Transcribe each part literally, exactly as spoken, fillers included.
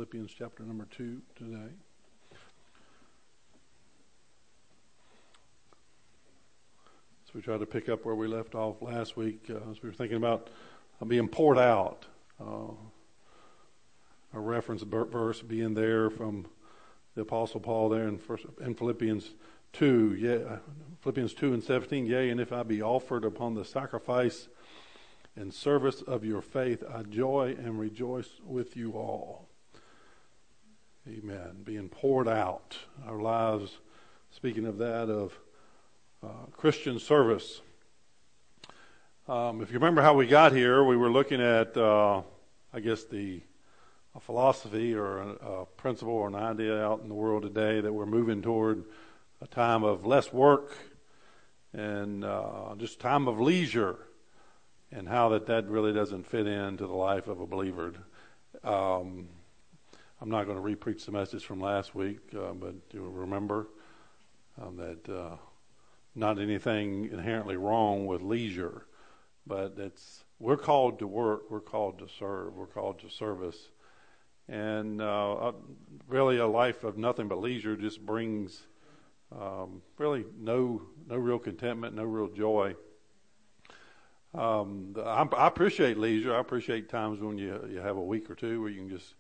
Philippians chapter number two today. So we tried to pick up where we left off last week uh, as we were thinking about uh, being poured out. Uh, a reference verse being there from the Apostle Paul there in, first, in Philippians two, yeah, Philippians two and seventeen. Yea, and if I be offered upon the sacrifice and service of your faith, I joy and rejoice with you all. Amen. Being poured out. Our lives, speaking of that, of uh, Christian service. Um, if you remember how we got here, we were looking at, uh, I guess, the a philosophy or a, a principle or an idea out in the world today that we're moving toward a time of less work and uh, just time of leisure, and how that, that really doesn't fit into the life of a believer. Um, I'm not going to re-preach the message from last week, uh, but you'll remember um, that uh, not anything inherently wrong with leisure, but it's we're called to work, we're called to serve, we're called to service. And uh, really a life of nothing but leisure just brings um, really no no real contentment, no real joy. Um, I, I appreciate leisure. I appreciate times when you you have a week or two where you can just,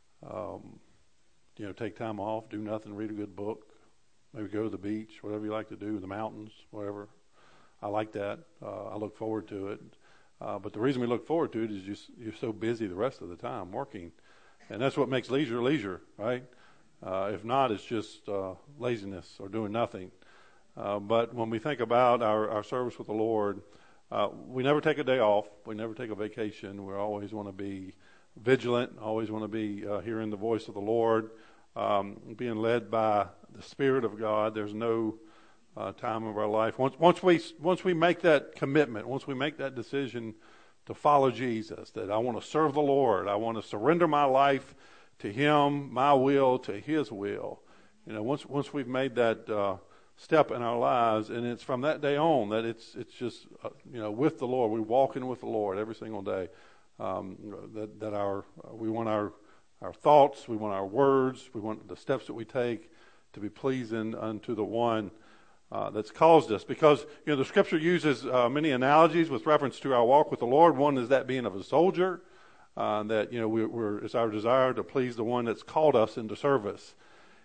um, you know, take time off, do nothing, read a good book, maybe go to the beach, whatever you like to do, the mountains, whatever. I like that. Uh, I look forward to it. Uh, but the reason we look forward to it is just you're so busy the rest of the time working, and that's what makes leisure leisure, right? Uh, if not, it's just uh, laziness or doing nothing. Uh, but when we think about our, our service with the Lord, Uh, we never take a day off. We never take a vacation. We always want to be vigilant, always want to be uh, hearing the voice of the Lord, um, being led by the Spirit of God. There's no uh, time of our life. Once, once we once we make that commitment, once we make that decision to follow Jesus, that I want to serve the Lord, I want to surrender my life to Him, my will to His will. You know, once once we've made that Uh, step in our lives, and it's from that day on that it's it's just uh, you know with the Lord. We're walking with the Lord every single day. Um, that that our uh, we want our our thoughts, we want our words, we want the steps that we take to be pleasing unto the one uh, that's caused us. Because you know the Scripture uses uh, many analogies with reference to our walk with the Lord. One is that being of a soldier, uh, that you know we, we're it's our desire to please the one that's called us into service.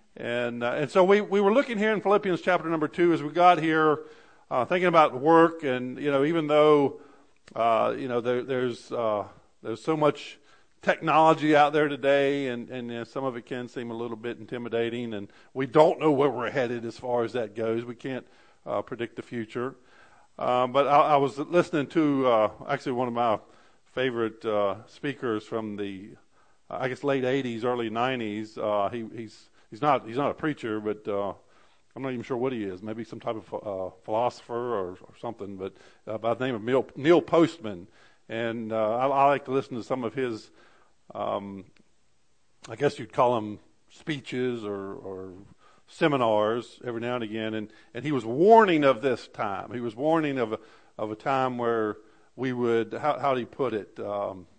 And uh, and so we, we were looking here in Philippians chapter number two as we got here, uh, thinking about work, and you know even though uh, you know there, there's uh, there's so much technology out there today, and and you know, some of it can seem a little bit intimidating, and we don't know where we're headed as far as that goes. We can't uh, predict the future. Um, but I, I was listening to uh, actually one of my favorite uh, speakers from the I guess late eighties, early nineties. Uh, he he's He's not. He's not a preacher, but uh, I'm not even sure what he is. Maybe some type of uh, philosopher or, or something. But uh, by the name of Neil, Neil Postman, and uh, I, I like to listen to some of his. Um, I guess you'd call them speeches or, or seminars every now and again. And, and he was warning of this time. He was warning of a, of a time where we would. How, how do you put it? Um,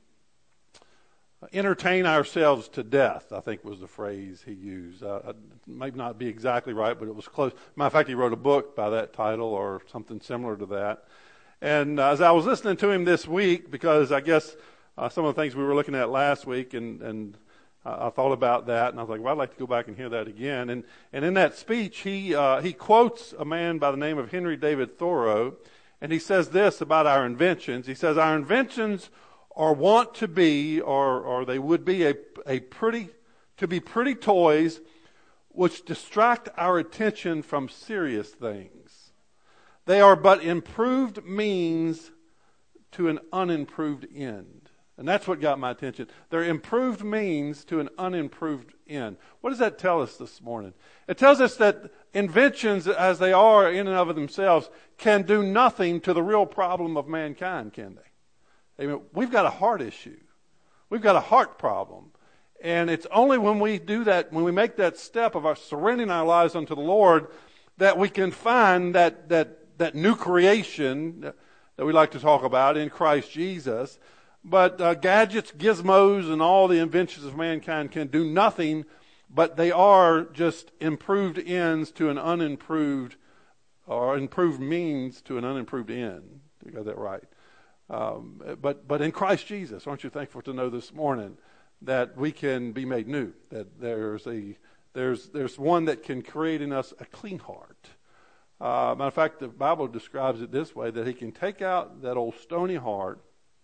entertain ourselves to death, I think was the phrase he used. Uh, it might not be exactly right, but it was close. Matter of fact, he wrote a book by that title or something similar to that. And uh, as I was listening to him this week, because I guess uh, some of the things we were looking at last week, and, and uh, I thought about that, and I was like, well, I'd like to go back and hear that again. And, and in that speech, he uh, he quotes a man by the name of Henry David Thoreau, and he says this about our inventions. He says, our inventions or want to be, or or they would be a a pretty to be pretty toys, which distract our attention from serious things. They are but improved means to an unimproved end, and that's what got my attention. They're improved means to an unimproved end. What does that tell us this morning? It tells us that inventions, as they are in and of themselves, can do nothing to the real problem of mankind, can they? Amen. We've got a heart issue. We've got a heart problem. And it's only when we do that, when we make that step of our surrendering our lives unto the Lord, that we can find that that that new creation that we like to talk about in Christ Jesus. But uh, gadgets, gizmos, and all the inventions of mankind can do nothing, but they are just improved ends to an unimproved, or improved means to an unimproved end. You got that right. Um, but but in Christ Jesus, aren't you thankful to know this morning that we can be made new? That there's a there's there's one that can create in us a clean heart. Uh, matter of fact, the Bible describes it this way: that He can take out that old stony heart,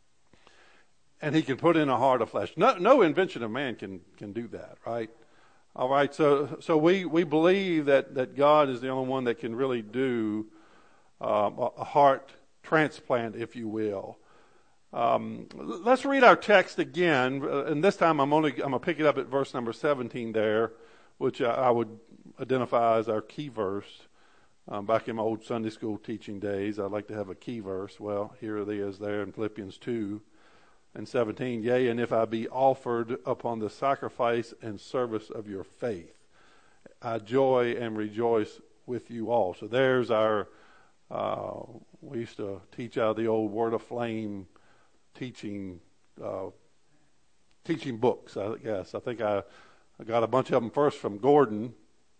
and He can put in a heart of flesh. No, no invention of man can can do that, right? All right. So so we we believe that that God is the only one that can really do um, a, a heart transplant, if you will. Um, let's read our text again, and this time I'm only I'm gonna pick it up at verse number seventeen there, which I, I would identify as our key verse. Um, back in my old Sunday school teaching days, I'd like to have a key verse. Well, here it is there in Philippians two and seventeen. Yea, and if I be offered upon the sacrifice and service of your faith, I joy and rejoice with you all. So there's our, uh, we used to teach out of the old Word of Flame teaching, uh, teaching books, I guess. I think I, I got a bunch of them first from Gordon,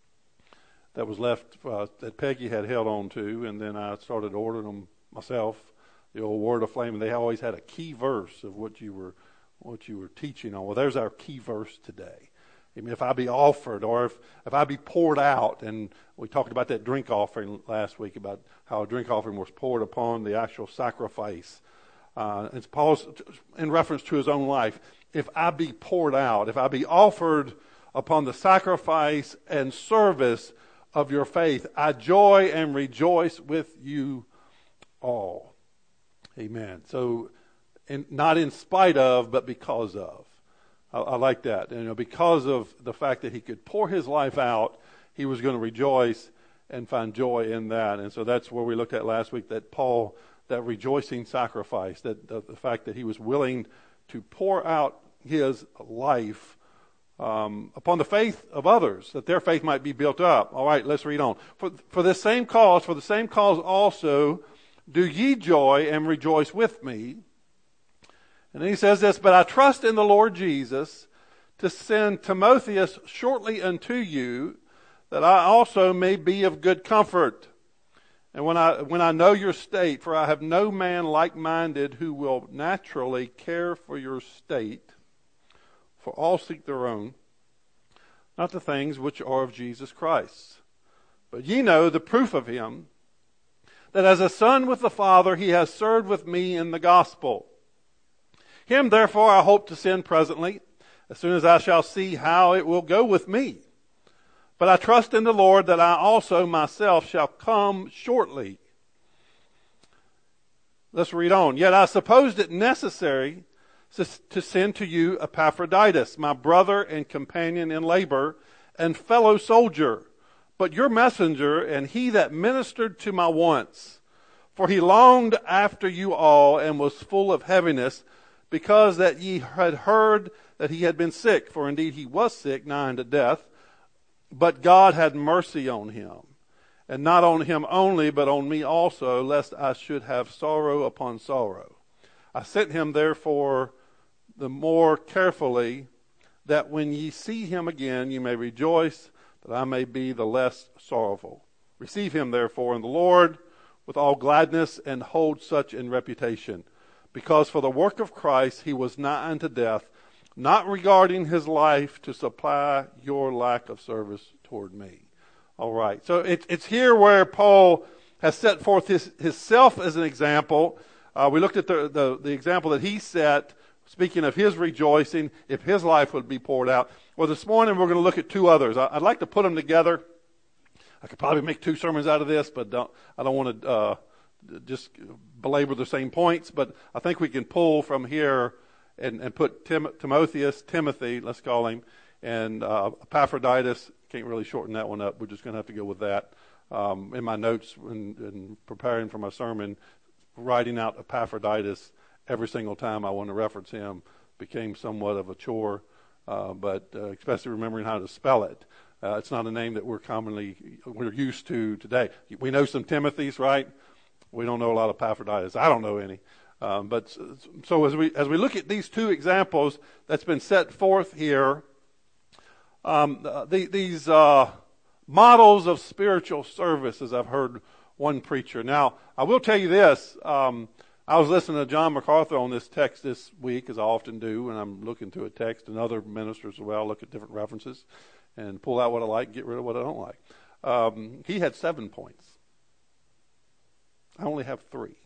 that was left, uh, that Peggy had held on to, and then I started ordering them myself, the old Word of Flame, and they always had a key verse of what you were what you were teaching on. Well, there's our key verse today. I mean, if I be offered, or if, if I be poured out, and we talked about that drink offering last week, about how a drink offering was poured upon the actual sacrifice. Uh, it's Paul's, in reference to his own life, if I be poured out, if I be offered upon the sacrifice and service of your faith, I joy and rejoice with you all. Amen. So, in, not in spite of, but because of. I, I like that. You know, because of the fact that he could pour his life out, he was going to rejoice and find joy in that. And so that's where we looked at last week, that Paul, that rejoicing sacrifice, that the, the fact that he was willing to pour out his life Um, upon the faith of others, that their faith might be built up. All right, let's read on. For, for this same cause, for the same cause also, do ye joy and rejoice with me. And then he says this, but I trust in the Lord Jesus to send Timotheus shortly unto you, that I also may be of good comfort. And when I, when I know your state, for I have no man like-minded who will naturally care for your state, for all seek their own, not the things which are of Jesus Christ. But ye know the proof of him, that as a son with the Father he has served with me in the gospel. Him therefore I hope to send presently, as soon as I shall see how it will go with me. But I trust in the Lord that I also myself shall come shortly. Let's read on. Yet I supposed it necessary to send to you Epaphroditus, my brother and companion in labor and fellow soldier, but your messenger and he that ministered to my wants. For he longed after you all and was full of heaviness, because that ye had heard that he had been sick. For indeed he was sick, nigh unto death, but God had mercy on him. And not on him only, but on me also, lest I should have sorrow upon sorrow. I sent him therefore the more carefully, that when ye see him again, ye may rejoice, that I may be the less sorrowful. Receive him therefore in the Lord with all gladness, and hold such in reputation. Because for the work of Christ he was nigh unto death, not regarding his life to supply your lack of service toward me. All right. So it, it's here where Paul has set forth his, himself as an example. Uh, we looked at the, the, the example that he set, speaking of his rejoicing, if his life would be poured out. Well, this morning we're going to look at two others. I'd like to put them together. I could probably make two sermons out of this, but don't, I don't want to uh, just belabor the same points. But I think we can pull from here and, and put Tim, Timotheus, Timothy, let's call him, and uh, Epaphroditus. Can't really shorten that one up. We're just going to have to go with that. Um, in my notes and, and preparing for my sermon, writing out Epaphroditus every single time I want to reference him became somewhat of a chore, uh, but uh, especially remembering how to spell it. Uh, it's not a name that we're commonly, we're used to today. We know some Timothys, right? We don't know a lot of Epaphroditus. I don't know any. Um, but so as we as we look at these two examples that's been set forth here, um, the, these uh, models of spiritual service, as I've heard one preacher. Now, I will tell you this. Um, I was listening to John MacArthur on this text this week, as I often do, when I'm looking through a text, and other ministers as well. Look at different references and pull out what I like, get rid of what I don't like. Um, he had seven points. I only have three.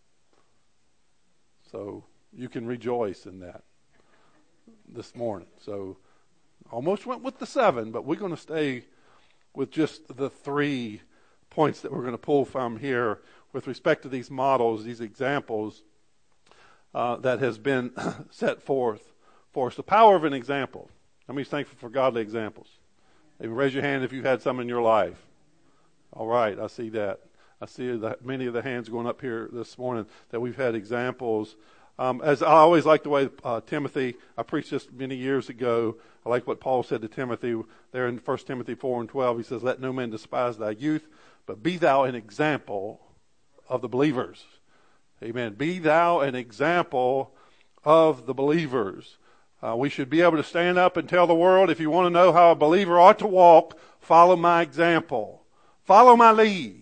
So you can rejoice in that this morning. So almost went with the seven, but we're going to stay with just the three points that we're going to pull from here with respect to these models, these examples uh, that has been set forth for us. The power of an example. How many thankful for godly examples? Maybe raise your hand if you've had some in your life. All right, I see that. I see that many of the hands going up here this morning that we've had examples. Um, as I always like the way uh, Timothy, I preached this many years ago. I like what Paul said to Timothy there in First Timothy four and twelve. He says, "Let no man despise thy youth, but be thou an example of the believers." Amen. Be thou an example of the believers. Uh, we should be able to stand up and tell the world, if you want to know how a believer ought to walk, follow my example. Follow my lead.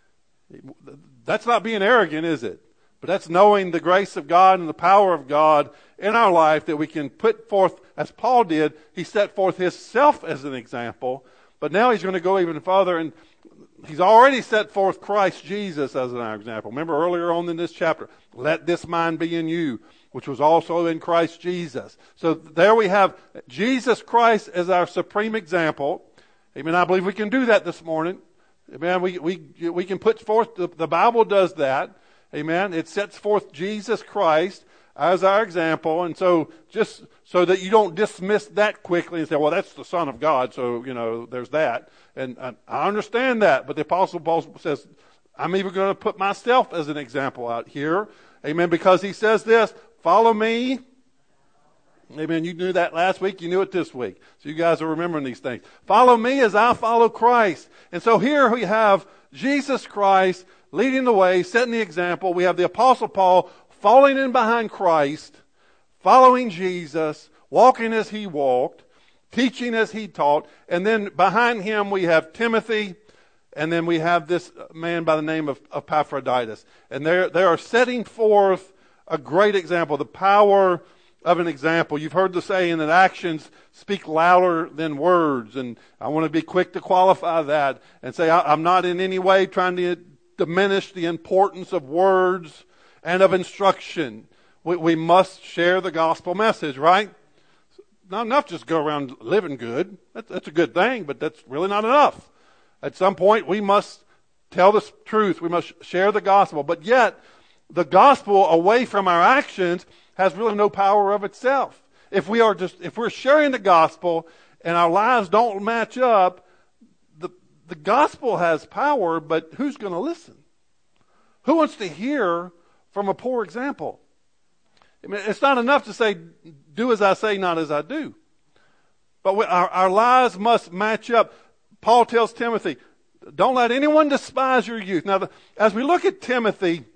That's not being arrogant, is it? But that's knowing the grace of God and the power of God in our life that we can put forth, as Paul did. He set forth himself as an example, but now he's going to go even further, and he's already set forth Christ Jesus as an example. Remember earlier on in this chapter, let this mind be in you, which was also in Christ Jesus. So there we have Jesus Christ as our supreme example. Amen. I believe we can do that this morning. Amen. We we we can put forth, the, the Bible does that. Amen. It sets forth Jesus Christ as our example. And so just so that you don't dismiss that quickly and say, well, that's the Son of God. So, you know, there's that. And, and I understand that. But the Apostle Paul says, I'm even going to put myself as an example out here. Amen. Because he says this, follow me. Amen. You knew that last week. You knew it this week. So you guys are remembering these things. Follow me as I follow Christ. And so here we have Jesus Christ leading the way, setting the example. We have the Apostle Paul falling in behind Christ, following Jesus, walking as he walked, teaching as he taught. And then behind him we have Timothy, and then we have this man by the name of Epaphroditus. And they they are setting forth a great example, the power of an example. You've heard the saying that actions speak louder than words, and I want to be quick to qualify that and say I'm not in any way trying to diminish the importance of words and of instruction. We, we must share the gospel message, right? Not enough just go around living good. That's, that's a good thing, but that's really not enough. At some point, we must tell the truth. We must share the gospel. But yet, the gospel away from our actions has really no power of itself. If we are just, if we're sharing the gospel and our lives don't match up, the, the gospel has power, but who's going to listen? Who wants to hear from a poor example? I mean, it's not enough to say, do as I say, not as I do. But we, our, our lives must match up. Paul tells Timothy, don't let anyone despise your youth. Now, the, as we look at Timothy,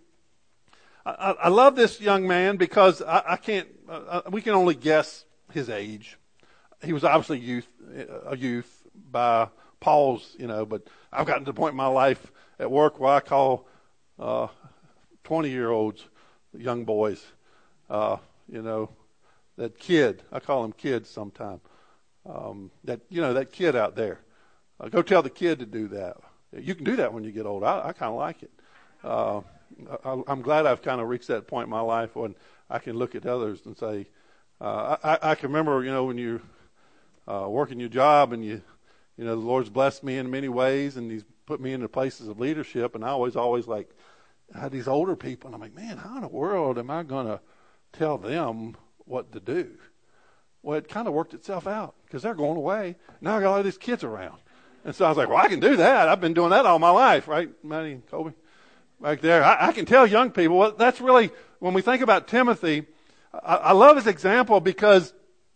I, I love this young man because I, I can't, uh, we can only guess his age. He was obviously youth, a youth by Paul's, you know, but I've gotten to the point in my life at work where I call uh, twenty-year-olds young boys, uh, you know, that kid. I call them kids sometimes. Um, that, you know, that kid out there. Uh, go tell the kid to do that. You can do that when you get old. I, I kind of like it. Uh, I, I'm glad I've kind of reached that point in my life when I can look at others and say, uh, I, I can remember, you know, when you're uh, working your job and you, you know, the Lord's blessed me in many ways and He's put me into places of leadership, and I always, always like, I had these older people, and I'm like, man, how in the world am I going to tell them what to do? Well, it kind of worked itself out because they're going away. Now I got all these kids around. And so I was like, well, I can do that. I've been doing that all my life, right, Maddie and Kobe? Right there. I, I can tell young people. Well, that's really, when we think about Timothy, I, I love his example because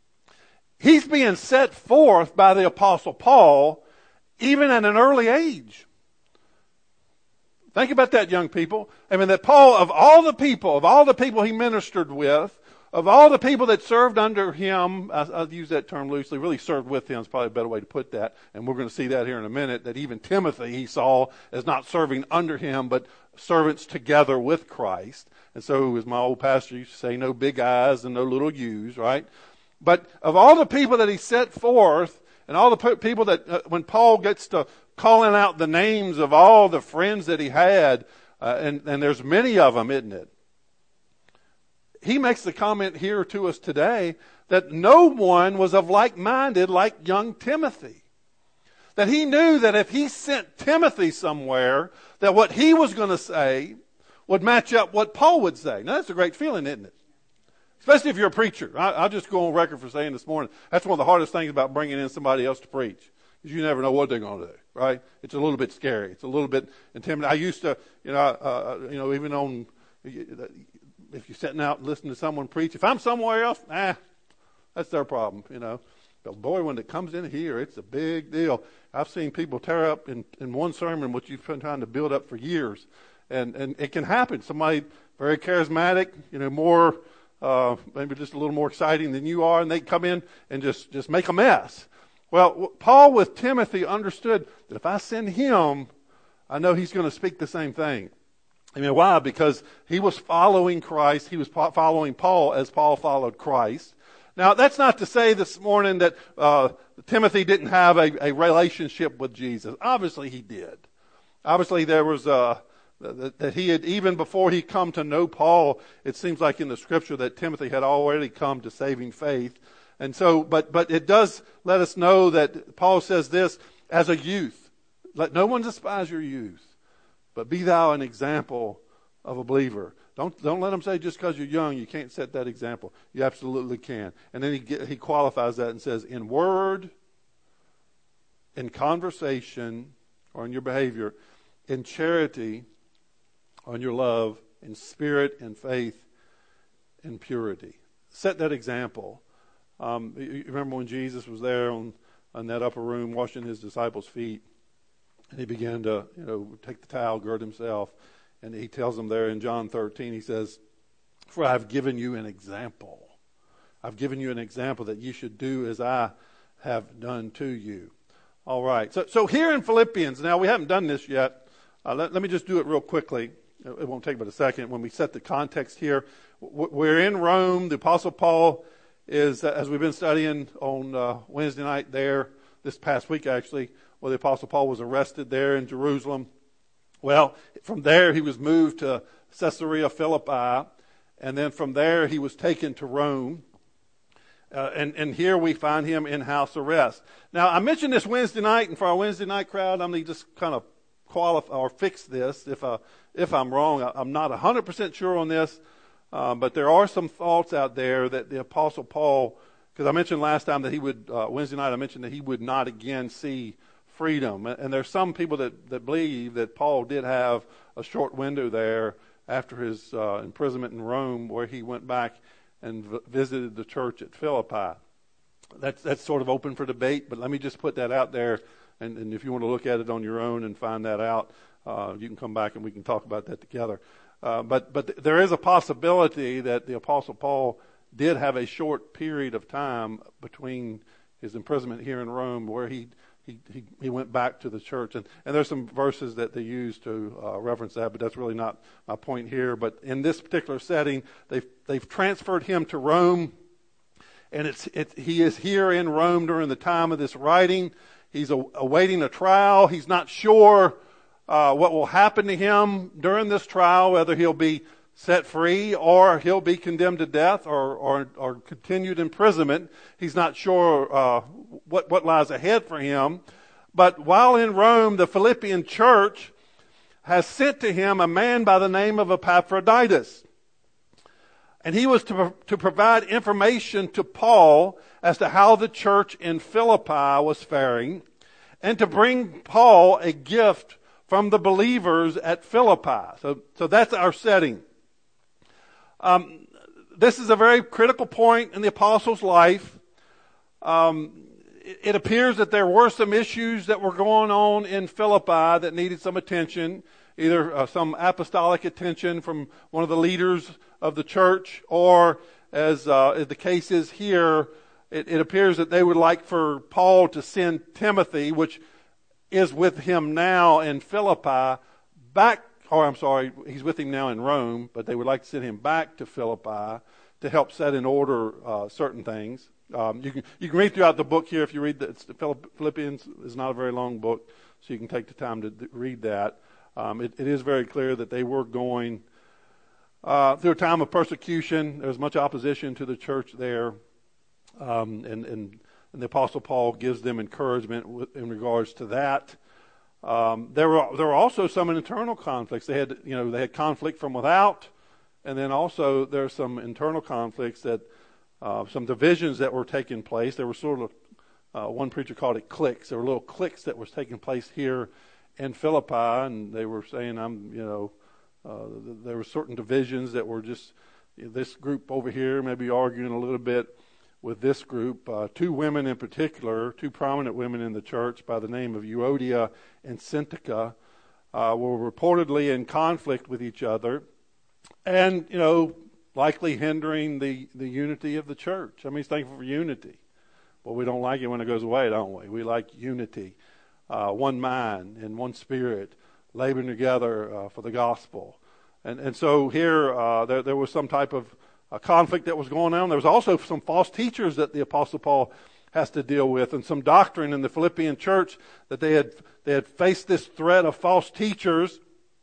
he's being set forth by the Apostle Paul even at an early age. Think about that, young people. I mean, that Paul, of all the people, of all the people he ministered with, of all the people that served under him, I, I'll use that term loosely, really served with him is probably a better way to put that, and we're going to see that here in a minute, that even Timothy he saw as not serving under him, but servants together with Christ. And so, as my old pastor used to say, no big I's and no little U's, right? But of all the people that he set forth, and all the people that, uh, when Paul gets to calling out the names of all the friends that he had, uh, and, and there's many of them, isn't it? He makes the comment here to us today that no one was of like-minded like young Timothy. That he knew that if he sent Timothy somewhere, that what he was going to say would match up what Paul would say. Now that's a great feeling, isn't it? Especially if you're a preacher. I, I'll just go on record for saying this morning, that's one of the hardest things about bringing in somebody else to preach. Because you never know what they're going to do, right? It's a little bit scary. It's a little bit intimidating. I used to, you know, uh, you know, even on, if you're sitting out and listening to someone preach, if I'm somewhere else, ah, that's their problem, you know. But boy, when it comes in here, it's a big deal. I've seen people tear up in, in one sermon what you've been trying to build up for years. And, and it can happen. Somebody very charismatic, you know, more, uh, maybe just a little more exciting than you are, and they come in and just, just make a mess. Well, Paul with Timothy understood that if I send him, I know he's going to speak the same thing. I mean, why? Because he was following Christ. He was following Paul as Paul followed Christ. Now, that's not to say this morning that uh, Timothy didn't have a, a relationship with Jesus. Obviously, he did. Obviously, there was uh, that, that he had, even before he come to know Paul, it seems like in the Scripture that Timothy had already come to saving faith. And so, but but it does let us know that Paul says this, as a youth, let no one despise your youth, but be thou an example of a believer. Don't don't let them say just because you're young you can't set that example. You absolutely can. And then he get, he qualifies that and says, in word, in conversation, or in your behavior, in charity, or in your love, in spirit, in faith, in purity. Set that example. Um, you remember when Jesus was there on, on that upper room washing his disciples' feet, and he began to, you know, take the towel, gird himself, and he tells them there in John thirteen, he says, for I've given you an example. I've given you an example that you should do as I have done to you. All right. So, so here in Philippians, now we haven't done this yet. Uh, let, let me just do it real quickly. It won't take but a second. When we set the context here, we're in Rome. The Apostle Paul is, as we've been studying on uh, Wednesday night there, this past week actually, where the Apostle Paul was arrested there in Jerusalem. Well, from there he was moved to Caesarea Philippi, and then from there he was taken to Rome. Uh, and, and here we find him in house arrest. Now, I mentioned this Wednesday night, and for our Wednesday night crowd, I'm going to just kind of qualify or fix this if, I, if I'm wrong. I, I'm not one hundred percent sure on this. Um, but there are some thoughts out there that the Apostle Paul, because I mentioned last time that he would, uh, Wednesday night I mentioned that he would not again see freedom. And, and there's some people that, that believe that Paul did have a short window there after his uh, imprisonment in Rome where he went back and v- visited the church at Philippi. That's, that's sort of open for debate, but let me just put that out there. And, and if you want to look at it on your own and find that out, uh, you can come back and we can talk about that together. Uh, but but there is a possibility that the Apostle Paul did have a short period of time between his imprisonment here in Rome where he he he, he went back to the church. And, and there's some verses that they use to uh, reference that, but that's really not my point here. But in this particular setting, they've they've transferred him to Rome, and it's it, he is here in Rome during the time of this writing. He's a, awaiting a trial. He's not sure Uh, what will happen to him during this trial, whether he'll be set free or he'll be condemned to death or, or, or continued imprisonment. He's not sure uh, what, what lies ahead for him. But while in Rome, the Philippian church has sent to him a man by the name of Epaphroditus. And he was to, to provide information to Paul as to how the church in Philippi was faring, and to bring Paul a gift from the believers at Philippi. So, so that's our setting. Um, this is a very critical point in the apostle's life. Um, it, it appears that there were some issues that were going on in Philippi that needed some attention. either uh, some apostolic attention from one of the leaders of the church, or as uh, the case is here, it, it appears that they would like for Paul to send Timothy, which is with him now in Philippi, back, or I'm sorry, he's with him now in Rome, but they would like to send him back to Philippi to help set in order uh, certain things. Um, you can you can read throughout the book here. If you read the, it's the Philippians is not a very long book, so you can take the time to read that. Um, it, it is very clear that they were going uh, through a time of persecution. There was much opposition to the church there, um, and, and and the Apostle Paul gives them encouragement in regards to that. Um, there were there were also some internal conflicts. They had you know they had conflict from without, and then also there are some internal conflicts that. Uh, some divisions that were taking place. There were sort of, uh, one preacher called it cliques. There were little cliques that was taking place here in Philippi, and they were saying, I'm, you know, uh, there were certain divisions that were just, this group over here maybe arguing a little bit with this group. Uh, two women in particular, two prominent women in the church by the name of Euodia and Syntyche, uh, were reportedly in conflict with each other. And, you know, likely hindering the, the unity of the church. I mean, he's thankful for unity. But we don't like it when it goes away, don't we? We like unity, uh, one mind and one spirit, laboring together uh, for the gospel. And and so here, uh, there, there was some type of uh, conflict that was going on. There was also some false teachers that the Apostle Paul has to deal with, and some doctrine in the Philippian church that they had they had faced this threat of false teachers.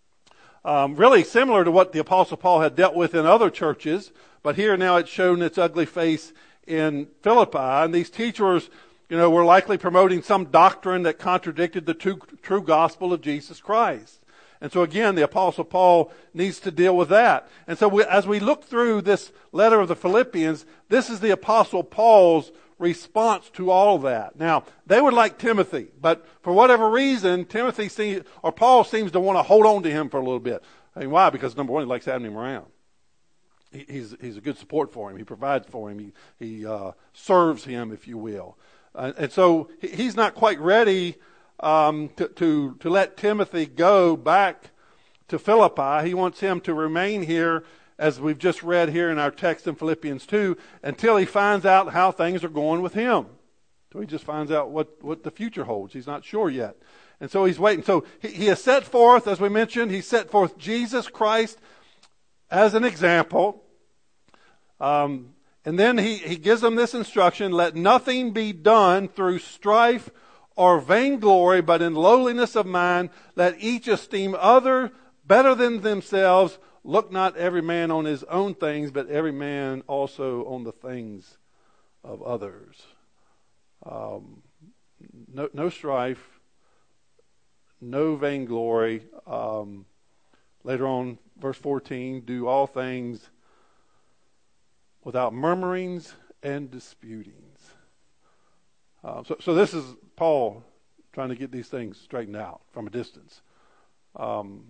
Um, really similar to what the Apostle Paul had dealt with in other churches, but here now it's shown its ugly face in Philippi. And these teachers, you know, were likely promoting some doctrine that contradicted the true, true gospel of Jesus Christ. And so again, the Apostle Paul needs to deal with that. And so we, as we look through this letter of the Philippians, this is the Apostle Paul's response to all that. Now, they would like Timothy, but for whatever reason, Timothy seems, or Paul seems to want to hold on to him for a little bit. I mean, why? Because number one, he likes having him around. He, he's he's a good support for him. He provides for him. He he uh, serves him, if you will. Uh, and so he, he's not quite ready um, to, to to let Timothy go back to Philippi. He wants him to remain here, as we've just read here in our text in Philippians two, until he finds out how things are going with him. So he just finds out what, what the future holds. He's not sure yet. And so he's waiting. So he, he has set forth, as we mentioned, he set forth Jesus Christ as an example. Um, and then he, he gives them this instruction, let nothing be done through strife or vainglory, but in lowliness of mind, let each esteem other better than themselves. Look not every man on his own things, but every man also on the things of others. Um, no, no strife, no vainglory. Um, later on, verse fourteen, do all things without murmurings and disputings. Uh, so, so this is Paul trying to get these things straightened out from a distance. Um,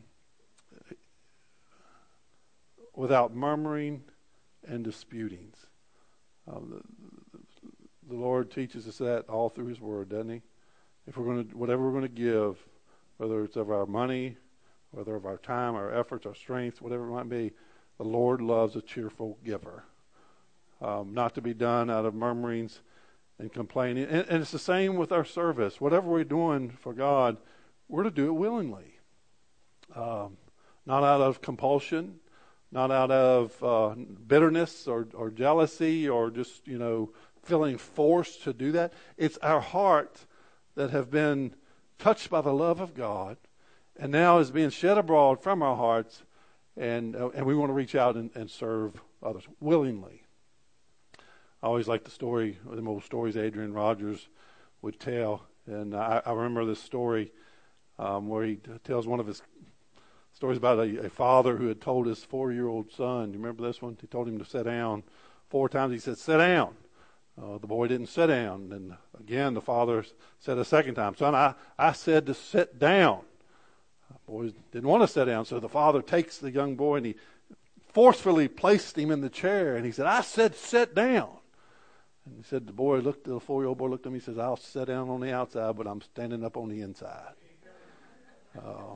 without murmuring and disputings. Um, the, the Lord teaches us that all through His Word, doesn't He? If we're going to, whatever we're going to give, whether it's of our money, whether of our time, our efforts, our strength, whatever it might be, the Lord loves a cheerful giver. Um, not to be done out of murmurings and complaining. And, and it's the same with our service. Whatever we're doing for God, we're to do it willingly. Um, not out of compulsion, not out of uh, bitterness or, or jealousy or just, you know, feeling forced to do that. It's our heart that have been touched by the love of God and now is being shed abroad from our hearts, and uh, and we want to reach out and, and serve others willingly. I always like the story, the old stories Adrian Rogers would tell, and I, I remember this story um, where he tells one of his stories about a, a father who had told his four-year-old son. You remember this one? He told him to sit down four times. He said, "Sit down." Uh, the boy didn't sit down, and again the father said a second time, "Son, I I said to sit down." The boy didn't want to sit down, so the father takes the young boy and he forcefully placed him in the chair, and he said, "I said sit down." And he said, the boy looked, the four-year-old boy looked at me and says, "I'll sit down on the outside, but I'm standing up on the inside." Um,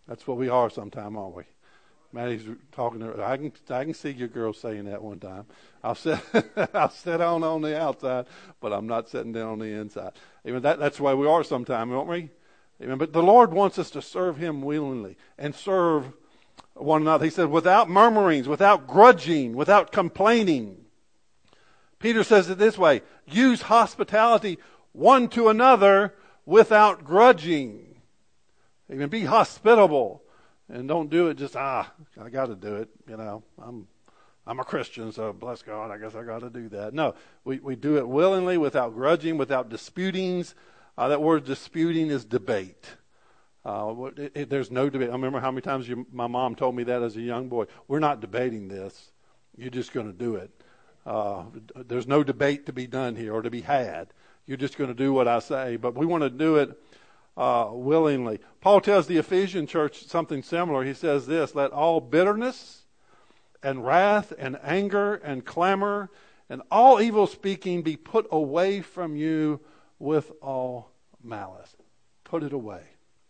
That's what we are sometime, aren't we? Maddie's talking to her. I can I can see your girl saying that one time. I'll sit I'll sit on on the outside, but I'm not sitting down on the inside. Even that that's the way we are sometime, aren't we? Amen. But the Lord wants us to serve Him willingly and serve one another. He said, without murmurings, without grudging, without complaining. Peter says it this way: use hospitality one to another without grudging. Amen. Be hospitable. And don't do it just, ah, I got to do it. You know, I'm I'm a Christian, so bless God, I guess I got to do that. No, we, we do it willingly, without grudging, without disputings. Uh, that word disputing is debate. Uh, it, it, there's no debate. I remember how many times you, my mom told me that as a young boy. We're not debating this. You're just going to do it. Uh, there's no debate to be done here or to be had. You're just going to do what I say. But we want to do it Uh, willingly. Paul tells the Ephesian church something similar. He says this: let all bitterness and wrath and anger and clamor and all evil speaking be put away from you with all malice. Put it away.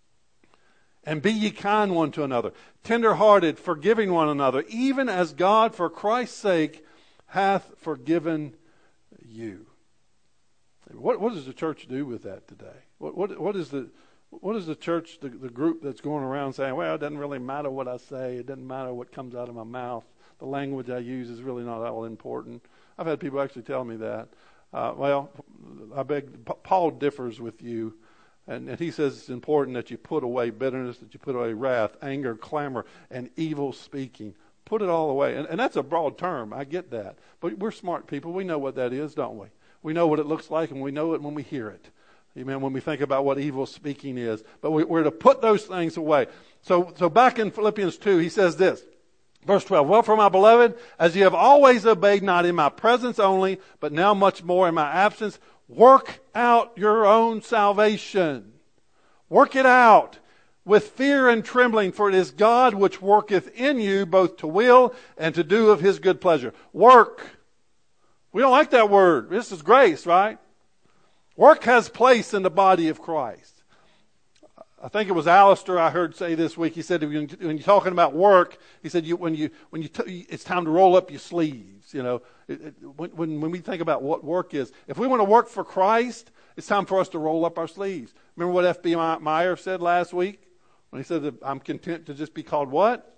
And be ye kind one to another, tender-hearted, forgiving one another, even as God for Christ's sake hath forgiven you. What, what does the church do with that today? What, what, what is the what is the church, the, the group that's going around saying, well, it doesn't really matter what I say. It doesn't matter what comes out of my mouth. The language I use is really not all important. I've had people actually tell me that. Uh, well, I beg, Paul differs with you. And, and he says it's important that you put away bitterness, that you put away wrath, anger, clamor, and evil speaking. Put it all away. And, and that's a broad term. I get that. But we're smart people. We know what that is, don't we? We know what it looks like, and we know it when we hear it. Amen. When we think about what evil speaking is. But we, we're to put those things away. So, so back in Philippians two, he says this. Verse twelve, well, for my beloved, as ye have always obeyed, not in my presence only, but now much more in my absence, work out your own salvation. Work it out with fear and trembling, for it is God which worketh in you both to will and to do of His good pleasure. Work. We don't like that word. This is grace, right? Work has place in the body of Christ. I think it was Alistair I heard say this week. He said, when you're talking about work, he said, you, when you when you t- it's time to roll up your sleeves. You know, it, it, when, when when we think about what work is, if we want to work for Christ, it's time for us to roll up our sleeves. Remember what F B Meyer said last week when he said that I'm content to just be called what?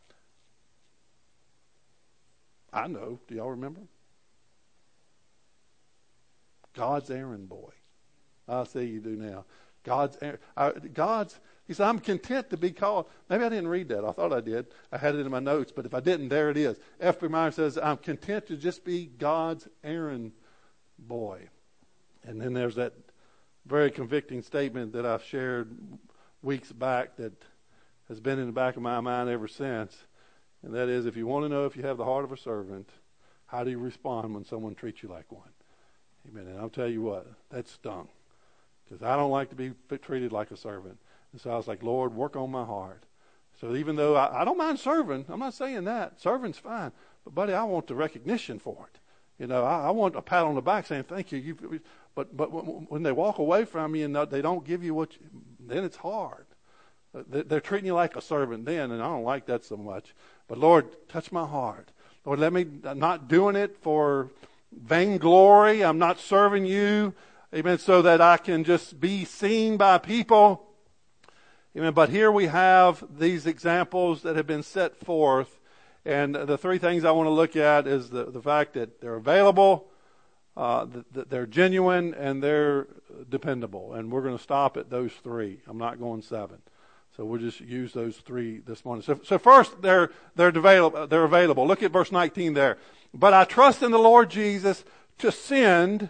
I know. Do y'all remember? God's errand boy. I see you do now. God's, uh, God's, he said, I'm content to be called. Maybe I didn't read that. I thought I did. I had it in my notes, but if I didn't, there it is. F B Meyer says, I'm content to just be God's errand boy. And then there's that very convicting statement that I've shared weeks back that has been in the back of my mind ever since. And that is, if you want to know if you have the heart of a servant, how do you respond when someone treats you like one? Amen. And I'll tell you what, that stung. Because I don't like to be treated like a servant. And so I was like, Lord, work on my heart. So even though I, I don't mind serving, I'm not saying that. Serving's fine. But, buddy, I want the recognition for it. You know, I, I want a pat on the back saying, thank you. you but but when they walk away from you and they don't give you what you, then it's hard. They're treating you like a servant then, and I don't like that so much. But, Lord, touch my heart. Lord, let me, I'm not doing it for vainglory. I'm not serving you, amen, so that I can just be seen by people. Amen. But here we have these examples that have been set forth. And the three things I want to look at is the, the fact that they're available, uh, that, that they're genuine, and they're dependable. And we're going to stop at those three. I'm not going seven. So we'll just use those three this morning. So, so first, they're they're available. They're available. Look at verse nineteen there. But I trust in the Lord Jesus to send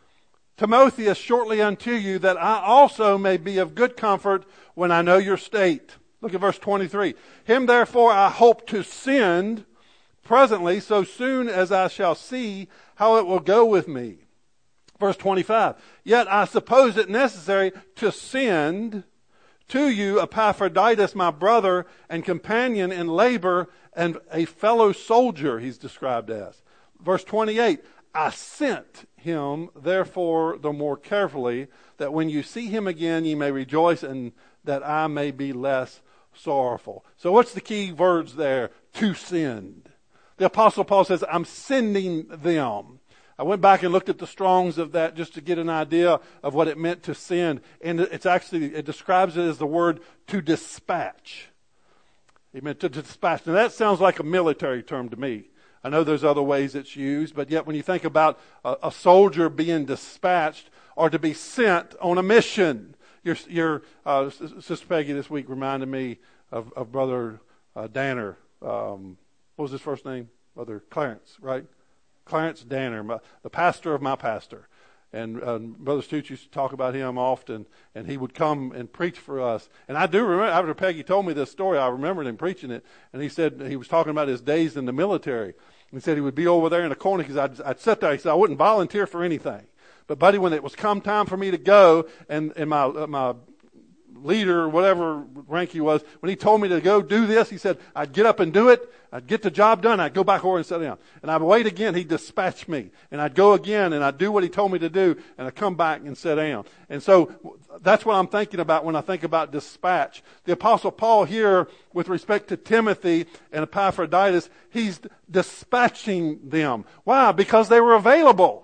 Timotheus shortly unto you, that I also may be of good comfort when I know your state. Look at verse twenty-three. Him therefore I hope to send presently, so soon as I shall see how it will go with me. Verse twenty-five. Yet I suppose it necessary to send to you Epaphroditus, my brother and companion in labor, and a fellow soldier, he's described as. Verse twenty-eight, I sent him, therefore, the more carefully, that when you see him again, ye may rejoice, and that I may be less sorrowful. So what's the key words there? To send. The Apostle Paul says, I'm sending them. I went back and looked at the Strongs of that just to get an idea of what it meant to send. And it's actually, it describes it as the word to dispatch. It meant to dispatch. Now that sounds like a military term to me. I know there's other ways it's used, but yet when you think about a, a soldier being dispatched or to be sent on a mission, your, your uh, Sister Peggy this week reminded me of, of Brother uh, Danner. Um, what was his first name? Brother Clarence, right? Clarence Danner, my, the pastor of my pastor. And uh, Brother Stoots used to talk about him often, and he would come and preach for us. And I do remember, after Peggy told me this story, I remembered him preaching it. And he said he was talking about his days in the military. He said he would be over there in the corner because I'd, I'd sit there. He said I wouldn't volunteer for anything. But, buddy, when it was come time for me to go, and, and my uh, my leader, whatever rank he was, when he told me to go do this, he said I'd get up and do it. I'd get the job done. I'd go back over and sit down. And I'd wait again. He'd dispatch me. And I'd go again, and I'd do what he told me to do, and I'd come back and sit down. And so that's what I'm thinking about when I think about dispatch. The Apostle Paul here, with respect to Timothy and Epaphroditus, he's dispatching them. Why? Because they were available.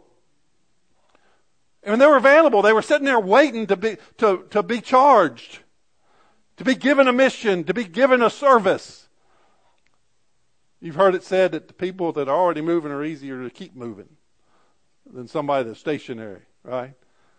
And when they were available, they were sitting there waiting to be, to, to be charged, to be given a mission, to be given a service. You've heard it said that the people that are already moving are easier to keep moving than somebody that's stationary, right?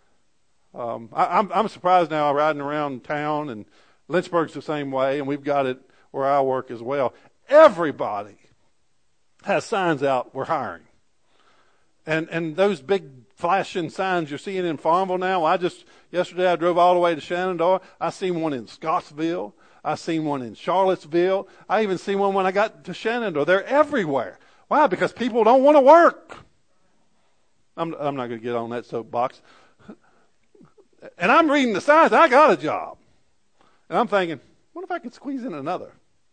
Um, I, I'm, I'm surprised now riding around town, and Lynchburg's the same way, and we've got it where I work as well. Everybody has signs out, we're hiring. And and those big flashing signs you're seeing in Farmville now, I just, yesterday I drove all the way to Shenandoah. I seen one in Scottsville. I seen one in Charlottesville. I even seen one when I got to Shenandoah. They're everywhere. Why? Because people don't want to work. I'm, I'm not going to get on that soapbox. And I'm reading the signs. I got a job. And I'm thinking, what if I could squeeze in another?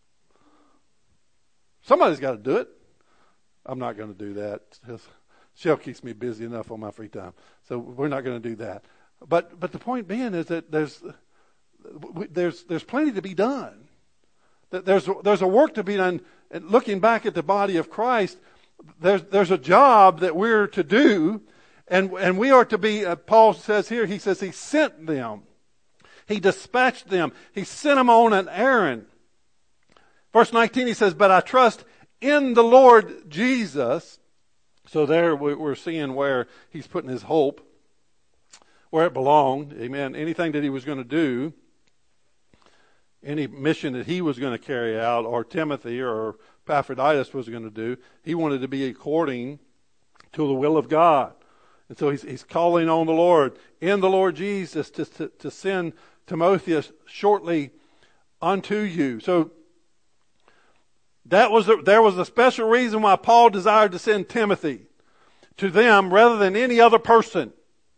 Somebody's got to do it. I'm not going to do that. Shell keeps me busy enough on my free time. So we're not going to do that. But but the point being is that there's there's there's plenty to be done. There's there's a work to be done. And looking back at the body of Christ, there's there's a job that we're to do, and and we are to be. Uh, Paul says here, he says he sent them, he dispatched them, he sent them on an errand. Verse nineteen, he says, "But I trust in the Lord Jesus." So there we're seeing where he's putting his hope, where it belonged. Amen. Anything that he was going to do, any mission that he was going to carry out, or Timothy or Epaphroditus was going to do, he wanted to be according to the will of God. And so he's, he's calling on the Lord, in the Lord Jesus, to, to, to send Timotheus shortly unto you. So that was a, there was a special reason why Paul desired to send Timothy to them rather than any other person.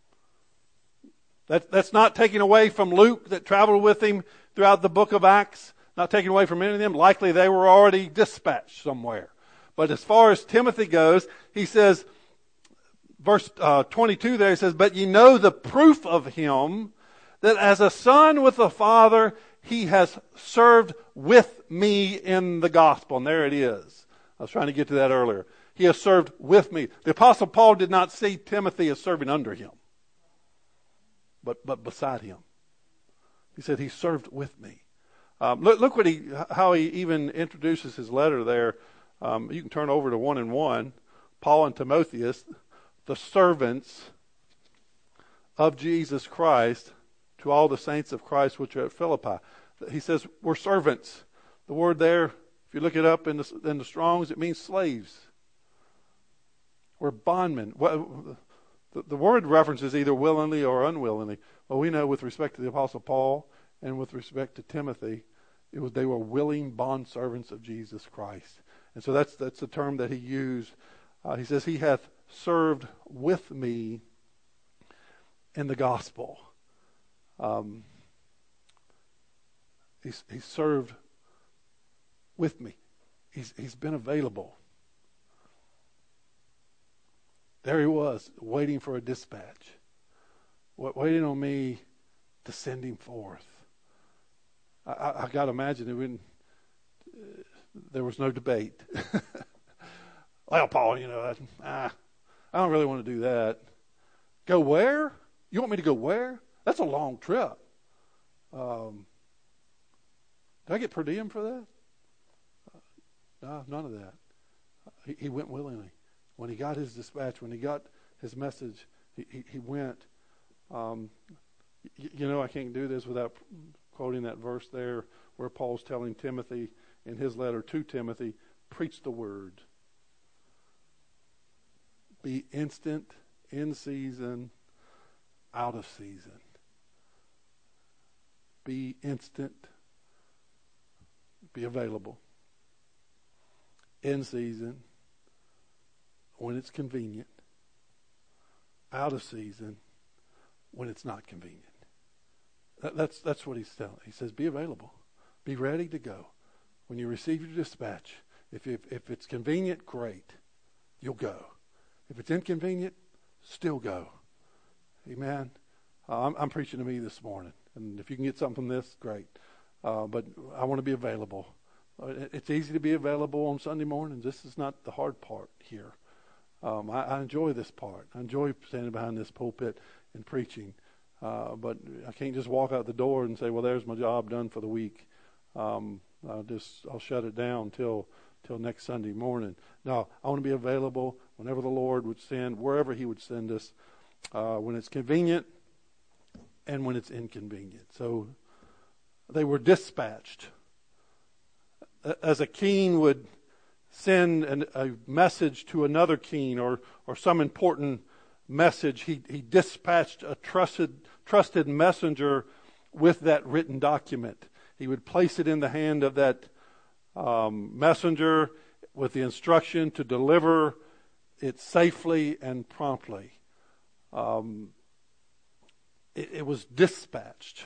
That, that's not taking away from Luke that traveled with him throughout the book of Acts. Not taking away from any of them. Likely they were already dispatched somewhere. But as far as Timothy goes, he says, verse uh, twenty-two there, he says, "But ye know the proof of him, that as a son with a father, he has served with me in the gospel." And there it is. I was trying to get to that earlier. He has served with me. The Apostle Paul did not see Timothy as serving under him, but but beside him. He said he served with me. Um, look, look what he how he even introduces his letter there. Um, you can turn over to one and one. Paul and Timotheus, the servants of Jesus Christ, to all the saints of Christ which are at Philippi. He says we're servants. The word there, if you look it up in the, in the Strongs, it means slaves. We're bondmen. Well, the, the word references either willingly or unwillingly. Well, we know with respect to the Apostle Paul and with respect to Timothy, it was they were willing bondservants of Jesus Christ. And so that's that's the term that he used. Uh, he says, he hath served with me in the gospel. Um, he's, he's served with me. He's, he's been available. There he was, waiting for a dispatch, waiting on me to send him forth. I, I, I got to imagine it when uh, there was no debate. Well, Paul, you know, I, ah, I don't really want to do that. Go where? You want me to go where? That's a long trip. Um, did I get per diem for that? Uh, no, none of that. He, he went willingly. When he got his dispatch, when he got his message, he, he, he went. Um, y- you know, I can't do this without quoting that verse there where Paul's telling Timothy in his letter to Timothy, preach the word. Be instant, in season, out of season. Be instant. Be available. In season, when it's convenient. Out of season, when it's not convenient. That, that's that's what he's telling. He says, be available. Be ready to go. When you receive your dispatch, if if, if it's convenient, great. You'll go. If it's inconvenient, still go. Amen. Uh, I'm, I'm preaching to me this morning. And if you can get something from this, great. Uh, but I want to be available. Uh, it's easy to be available on Sunday mornings. This is not the hard part here. Um, I, I enjoy this part. I enjoy standing behind this pulpit and preaching. Uh, but I can't just walk out the door and say, well, there's my job done for the week. Um, I'll just I'll shut it down till till next Sunday morning. No, I want to be available whenever the Lord would send, wherever he would send us, uh, when it's convenient and when it's inconvenient. So they were dispatched. As a king would send an, a message to another king or, or some important message, he, he dispatched a trusted, trusted messenger with that written document. He would place it in the hand of that um, messenger with the instruction to deliver it safely and promptly. Um, it, it was dispatched.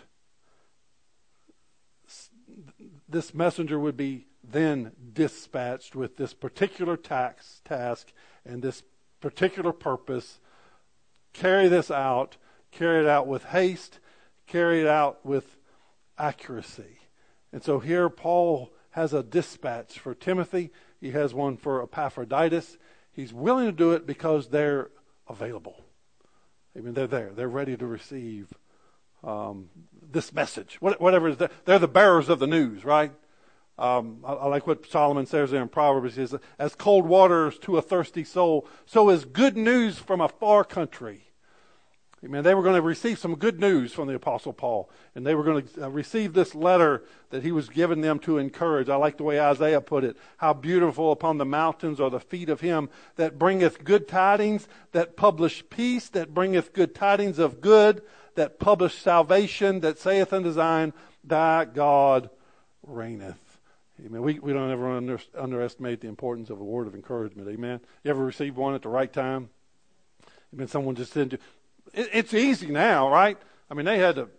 This messenger would be then dispatched with this particular tax, task and this particular purpose. Carry this out, carry it out with haste, carry it out with accuracy. And so here Paul has a dispatch for Timothy. He has one for Epaphroditus. He's willing to do it because they're available. I mean, they're there. They're ready to receive um, this message. Whatever it is, they're the bearers of the news, right? Um, I, I like what Solomon says there in Proverbs. He says, as cold waters to a thirsty soul, so is good news from a far country. Amen. They were going to receive some good news from the Apostle Paul, and they were going to receive this letter that he was giving them to encourage. I like the way Isaiah put it. How beautiful upon the mountains are the feet of him that bringeth good tidings, that publish peace, that bringeth good tidings of good, that publish salvation, that saith unto Zion, thy God reigneth. Amen. We, we don't ever under, underestimate the importance of a word of encouragement. Amen. You ever received one at the right time? Amen. Someone just sent you. It, it's easy now, right? I mean, they had to.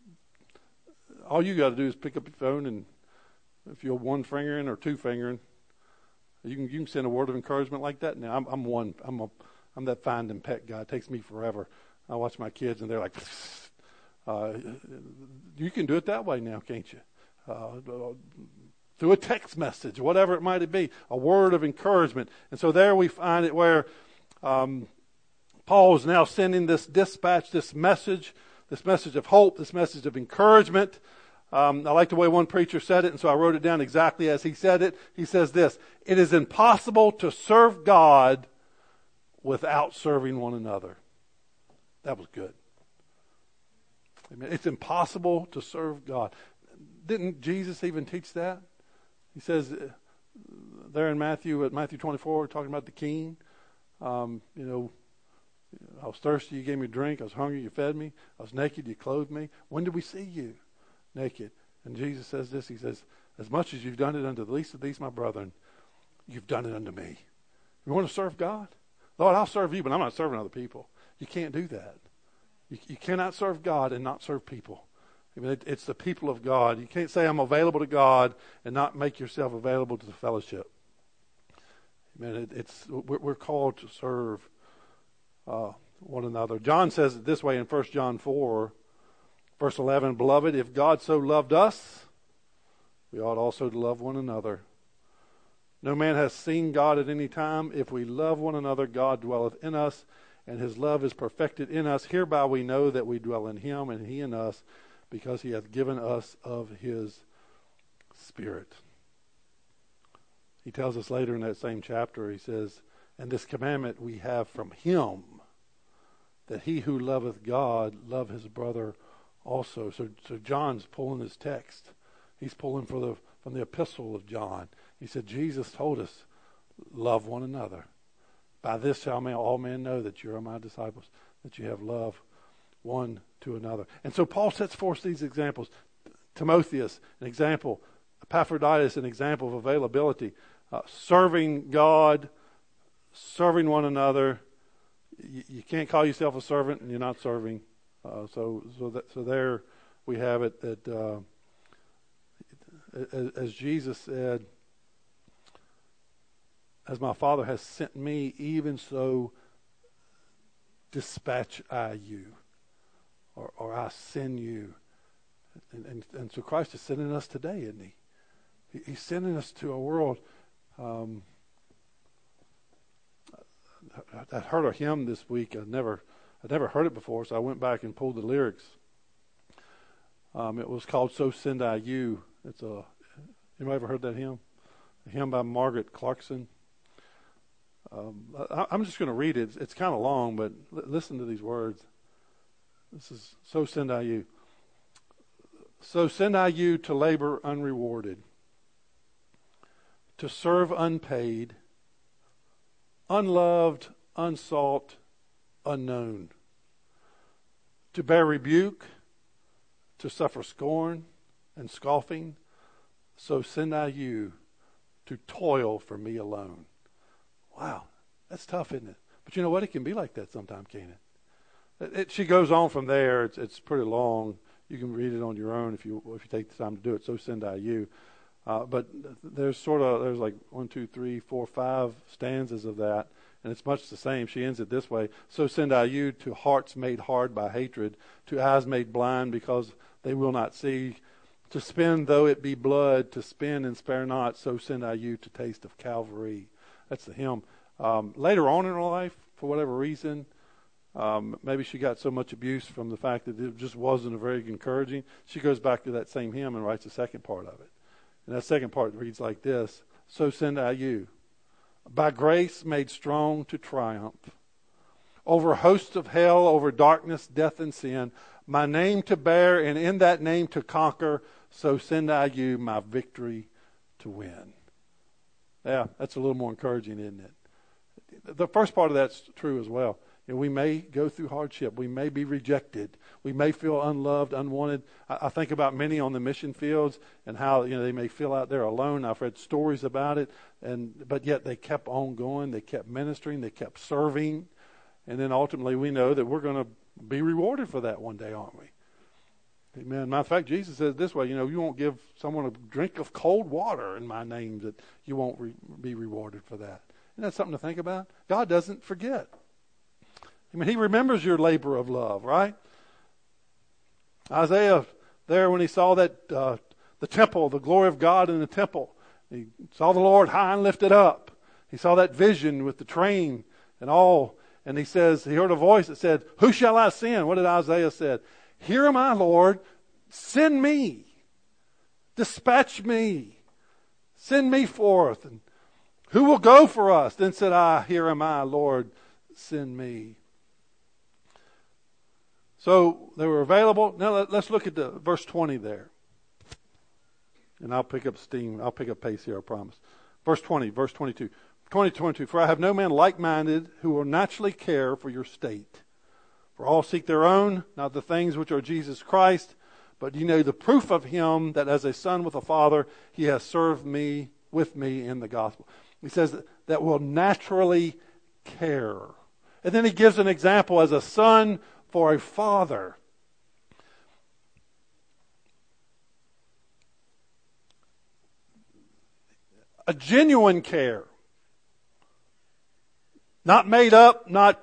All you got to do is pick up your phone, and if you're one fingering or two fingering, you can you can send a word of encouragement like that. Now I'm, I'm one. I'm a I'm that find and pet guy. It takes me forever. I watch my kids, and they're like, uh, you can do it that way now, can't you? Uh, through a text message, whatever it might be, a word of encouragement. And so there we find it where um, Paul is now sending this dispatch, this message, this message of hope, this message of encouragement. Um, I like the way one preacher said it, and so I wrote it down exactly as he said it. He says this, it is impossible to serve God without serving one another. That was good. Amen. It's impossible to serve God. Didn't Jesus even teach that? He says uh, there in Matthew, at Matthew twenty-four, talking about the king. Um, you know, I was thirsty, you gave me drink. I was hungry, you fed me. I was naked, you clothed me. When did we see you naked? And Jesus says this, he says, as much as you've done it unto the least of these, my brethren, you've done it unto me. You want to serve God? Lord, I'll serve you, but I'm not serving other people. You can't do that. You, you cannot serve God and not serve people. I mean, it, it's the people of God. You can't say I'm available to God and not make yourself available to the fellowship. I mean, it, it's we're, we're called to serve uh, one another. John says it this way in First John four, verse eleven, beloved, if God so loved us, we ought also to love one another. No man has seen God at any time. If we love one another, God dwelleth in us, and his love is perfected in us. Hereby we know that we dwell in him, and he in us, because he hath given us of his Spirit. He tells us later in that same chapter, he says, and this commandment we have from him, that he who loveth God love his brother also. So, so John's pulling his text. He's pulling for the, from the epistle of John. He said, Jesus told us, love one another. By this shall all men know that you are my disciples, that you have love one to another. And so Paul sets forth these examples. Timotheus, an example. Epaphroditus, an example of availability. Uh, serving God, serving one another. You, you can't call yourself a servant and you're not serving. Uh, so, so, that, so there we have it. That uh, as, as Jesus said, as my Father has sent me, even so dispatch I you, or, or I send you. And, and, and so Christ is sending us today, isn't he? he he's sending us to a world. Um, I, I heard a hymn this week. I never, I never heard it before, so I went back and pulled the lyrics. Um, it was called "So Send I You." It's a. Anybody ever heard that hymn? A hymn by Margaret Clarkson. Um, I, I'm just going to read it. It's, it's kind of long, but l- listen to these words. This is, so send I you. So send I you to labor unrewarded, to serve unpaid, unloved, unsought, unknown, to bear rebuke, to suffer scorn and scoffing. So send I you to toil for me alone. Wow, that's tough, isn't it? But you know what? It can be like that sometimes, can't it? It, it she goes on from there. It's, it's pretty long. You can read it on your own if you if you take the time to do it. So send I you. Uh, but there's sort of there's like one, two, three, four, five stanzas of that, and it's much the same. She ends it this way: So send I you to hearts made hard by hatred, to eyes made blind because they will not see, to spend though it be blood, to spend and spare not. So send I you to taste of Calvary. That's the hymn. Um, later on in her life, for whatever reason, um, maybe she got so much abuse from the fact that it just wasn't a very encouraging. She goes back to that same hymn and writes the second part of it. And that second part reads like this: So send I you, by grace made strong to triumph, over hosts of hell, over darkness, death, and sin, my name to bear, and in that name to conquer. So send I you my victory to win. Yeah, that's a little more encouraging, isn't it? The first part of that's true as well. You know, we may go through hardship. We may be rejected. We may feel unloved, unwanted. I, I think about many on the mission fields and how, you know, they may feel out there alone. I've read stories about it, and but yet they kept on going. They kept ministering. They kept serving, and then ultimately we know that we're going to be rewarded for that one day, aren't we? Amen. Matter of fact, Jesus says this way, you know, you won't give someone a drink of cold water in my name, that you won't re- be rewarded for that. Isn't that something to think about? God doesn't forget. I mean, he remembers your labor of love, right? Isaiah, there when he saw that, uh, the temple, the glory of God in the temple, he saw the Lord high and lifted up. He saw that vision with the train and all, and he says, he heard a voice that said, who shall I send? What did Isaiah say? Here am I, Lord. Send me. Dispatch me. Send me forth. And who will go for us? Then said I, here am I, Lord. Send me. So they were available. Now let's look at the verse twenty there. And I'll pick up steam. I'll pick up pace here, I promise. Verse twenty, verse twenty-two. twenty, twenty-two. For I have no man like-minded who will naturally care for your state. For all seek their own, not the things which are Jesus Christ, but you know the proof of him that as a son with a father, he has served me with me in the gospel. He says that, that will naturally care. And then he gives an example as a son for a father. A genuine care. Not made up, not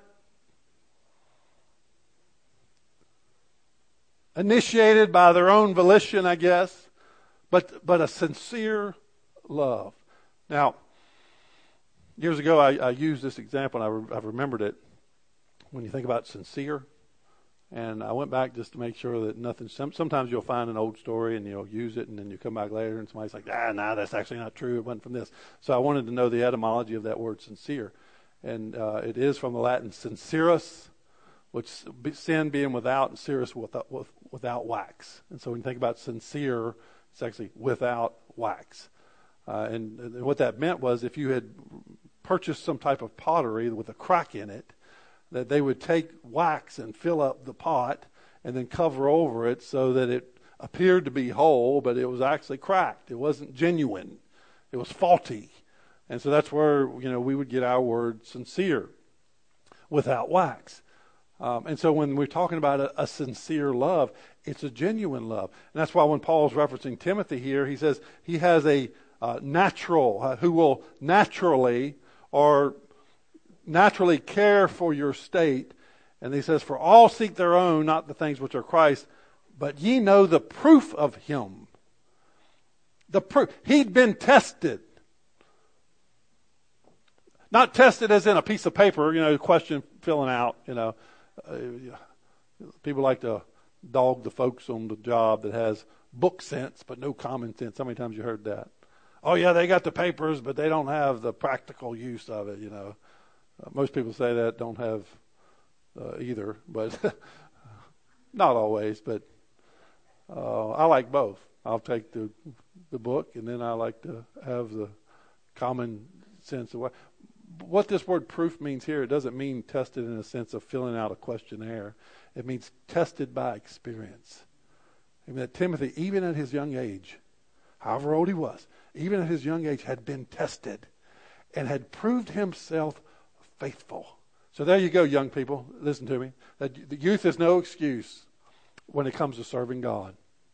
initiated by their own volition, I guess, but but a sincere love. Now, years ago, I, I used this example, and I re- I've remembered it. When you think about sincere, and I went back just to make sure that nothing. Some, sometimes you'll find an old story and you'll use it, and then you come back later and somebody's like, ah, no, that's actually not true. It wasn't from this. So I wanted to know the etymology of that word sincere, and uh, it is from the Latin sincerus, which sin being without, and cirrus without, without wax. And so when you think about sincere, it's actually without wax. Uh, and, and what that meant was if you had purchased some type of pottery with a crack in it, that they would take wax and fill up the pot and then cover over it so that it appeared to be whole, but it was actually cracked. It wasn't genuine. It was faulty. And so that's where, you know, we would get our word sincere, without wax. Um, and so when we're talking about a, a sincere love, it's a genuine love. And that's why when Paul's referencing Timothy here, he says he has a uh, natural, uh, who will naturally or naturally care for your state. And he says, for all seek their own, not the things which are Christ, but ye know the proof of him. The proof. He'd been tested. Not tested as in a piece of paper, you know, question filling out, you know. Uh, people like to dog the folks on the job that has book sense, but no common sense. How many times you heard that? Oh, yeah, they got the papers, but they don't have the practical use of it, you know. Uh, most people say that don't have uh, either, but not always. But uh, I like both. I'll take the the book, and then I like to have the common sense of what what this word proof means here. It doesn't mean tested in a sense of filling out a questionnaire. It means tested by experience. I mean, that Timothy, even at his young age, however old he was, even at his young age, had been tested and had proved himself faithful. So there you go, young people. Listen to me. That the youth is no excuse when it comes to serving God.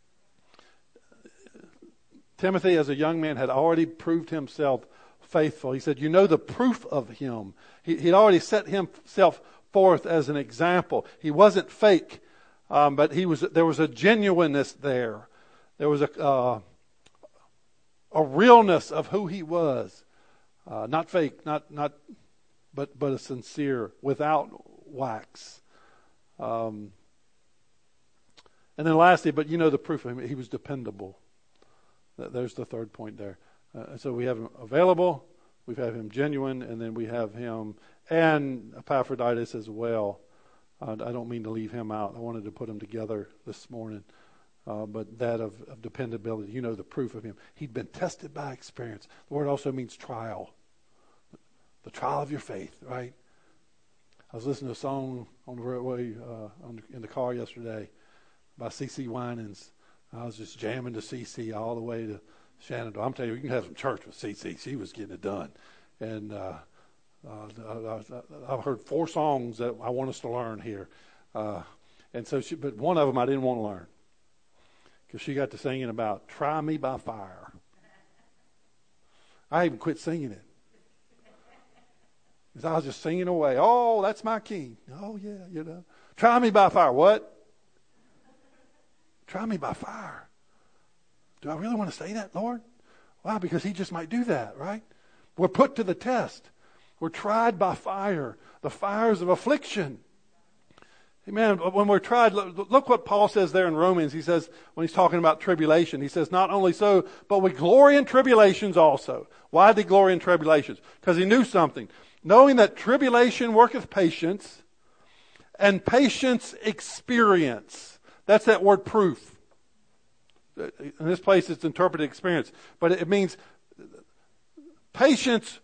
Timothy, as a young man, had already proved himself faithful. He said, you know the proof of him. He, he'd already set himself forth as an example. He wasn't fake, um, but he was. There was a genuineness there. There was a uh, a realness of who he was. Uh, not fake, not not. But but a sincere, without wax. Um, and then lastly, but you know the proof of him, he was dependable. There's the third point there. Uh, so we have him available, we have him genuine, and then we have him, and Epaphroditus as well. Uh, I don't mean to leave him out. I wanted to put them together this morning. Uh, but that of, of dependability, you know the proof of him. He'd been tested by experience. The word also means trial. The trial of your faith, right? I was listening to a song on the way uh, on the, in the car yesterday by C C Winans. I was just jamming to C C all the way to Shenandoah. I'm telling you, you can have some church with C C. She was getting it done. And uh, uh, I, I've heard four songs that I want us to learn here. Uh, and so, she, but one of them I didn't want to learn because she got to singing about "Try Me by Fire." I even quit singing it. Because I was just singing away. Oh, that's my king. Oh, yeah, you know. Try me by fire. What? Try me by fire. Do I really want to say that, Lord? Why? Because he just might do that, right? We're put to the test. We're tried by fire. The fires of affliction. Amen. When we're tried, look what Paul says there in Romans. He says, when he's talking about tribulation, he says, not only so, but we glory in tribulations also. Why did he glory in tribulations? Because he knew something. Knowing that tribulation worketh patience, and patience experience. That's that word proof. In this place it's interpreted experience. But it means patience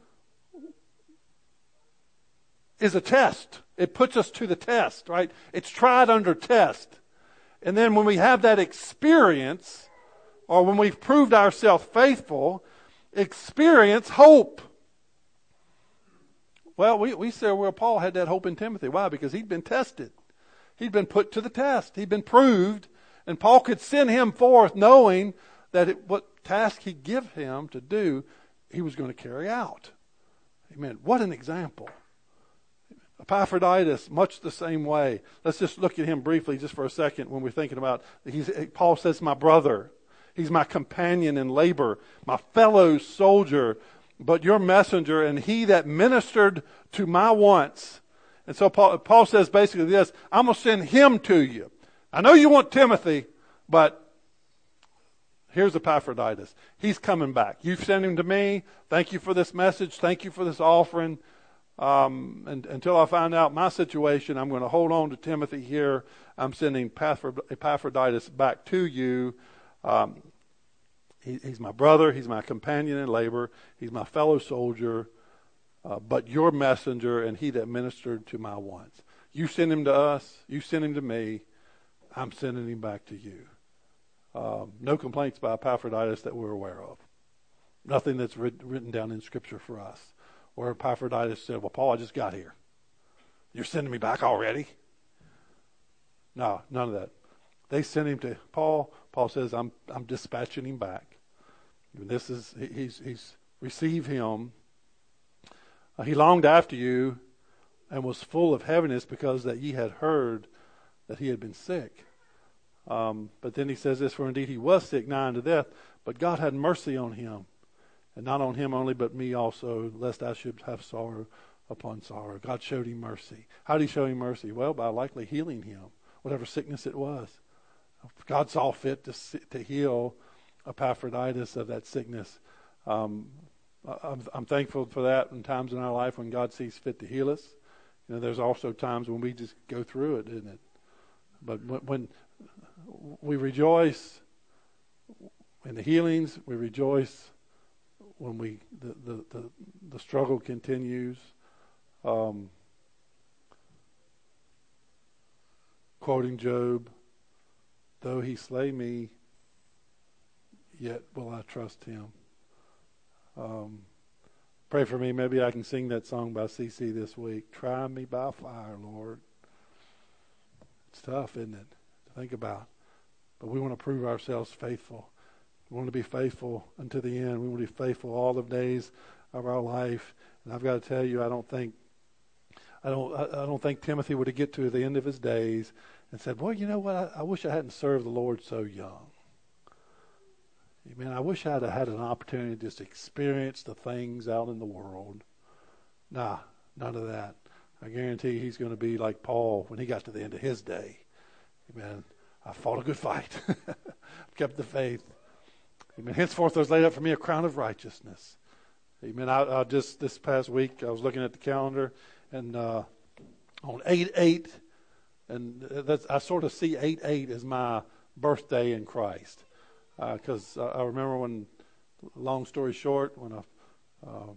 is a test. It puts us to the test, right? It's tried under test. And then when we have that experience, or when we've proved ourselves faithful, experience hope. Well, we, we say, well, Paul had that hope in Timothy. Why? Because he'd been tested. He'd been put to the test. He'd been proved. And Paul could send him forth knowing that it, what task he'd give him to do, he was going to carry out. Amen. What an example. Epaphroditus, much the same way. Let's just look at him briefly just for a second when we're thinking about, he's, Paul says, my brother. He's my companion in labor, my fellow soldier, but your messenger, and he that ministered to my wants. And so Paul, Paul says basically this, I'm going to send him to you. I know you want Timothy, but here's Epaphroditus. He's coming back. You've sent him to me. Thank you for this message. Thank you for this offering. Um, and until I find out my situation, I'm going to hold on to Timothy here. I'm sending Epaphroditus back to you. Um, he, he's my brother. He's my companion in labor. He's my fellow soldier, uh, but your messenger and he that ministered to my wants. You send him to us. You send him to me. I'm sending him back to you. Um, no complaints by Epaphroditus that we're aware of. Nothing that's writ- written down in Scripture for us. Where Epaphroditus said, well, Paul, I just got here. You're sending me back already? No, none of that. They sent him to Paul. Paul says, I'm I'm dispatching him back. And this is, he's, he's received him. Uh, he longed after you and was full of heaviness because that ye had heard that he had been sick. Um, but then he says this, for indeed he was sick, nigh unto death, but God had mercy on him. And not on him only, but me also, lest I should have sorrow upon sorrow. God showed him mercy. How did he show him mercy? Well, by likely healing him, whatever sickness it was. God saw fit to to heal Epaphroditus of that sickness. Um, I'm, I'm thankful for that in times in our life when God sees fit to heal us. You know, there's also times when we just go through it, isn't it? But when, when we rejoice in the healings, we rejoice when we the the, the, the struggle continues. Um, quoting Job, though he slay me, yet will I trust him. Um, pray for me. Maybe I can sing that song by C C this week. Try me by fire, Lord. It's tough, isn't it, to think about? But we want to prove ourselves faithful. We want to be faithful unto the end. We want to be faithful all the days of our life. And I've got to tell you, I don't think, I don't, I don't think Timothy would have get to the end of his days and said, "Boy, you know what? I, I wish I hadn't served the Lord so young. Man, I wish I'd have had an opportunity to just experience the things out in the world." Nah, none of that. I guarantee he's going to be like Paul when he got to the end of his day. Amen. I fought a good fight. Kept the faith. Amen. Henceforth there's laid up for me a crown of righteousness. Amen. I, I just, this past week, I was looking at the calendar, and uh, on eight eight, and that's, I sort of see eight eight as my birthday in Christ. Because uh, I remember when, long story short, when I uh,